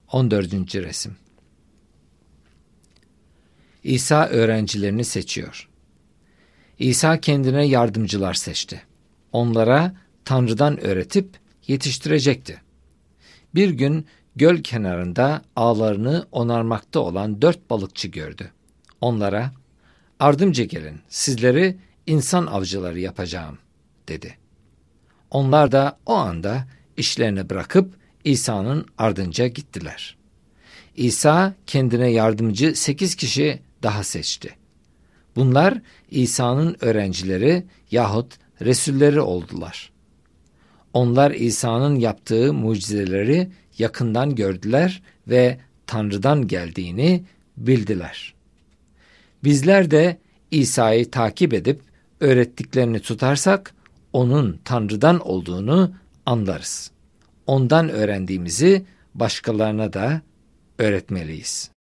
14. resim. İsa öğrencilerini seçiyor. İsa kendine yardımcılar seçti. Onlara Tanrı'dan öğretip yetiştirecekti. Bir gün göl kenarında ağlarını onarmakta olan 4 balıkçı gördü. Onlara, "Ardımca gelin, sizleri insan avcıları yapacağım," dedi. Onlar da o anda işlerini bırakıp İsa'nın ardınca gittiler. İsa kendine yardımcı 8 kişi daha seçti. Bunlar İsa'nın öğrencileri yahut Resulleri oldular. Onlar İsa'nın yaptığı mucizeleri yakından gördüler ve Tanrı'dan geldiğini bildiler. Bizler de İsa'yı takip edip öğrettiklerini tutarsak onun Tanrı'dan olduğunu anlarız. Ondan öğrendiğimizi başkalarına da öğretmeliyiz.